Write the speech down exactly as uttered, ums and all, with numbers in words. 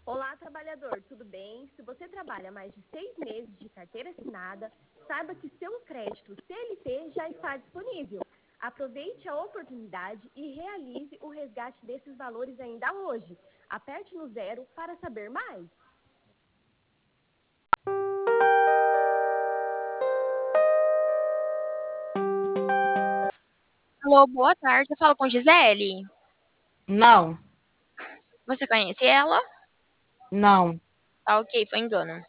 Olá, trabalhador, tudo bem? Se você trabalha mais de seis meses de carteira assinada, saiba que seu crédito C L T já está disponível. Aproveite a oportunidade e realize o resgate desses valores ainda hoje. Aperte no zero para saber mais. Alô, boa tarde. Eu falo com Gisele. Não, Você conhece ela? não. Tá ok, foi engano.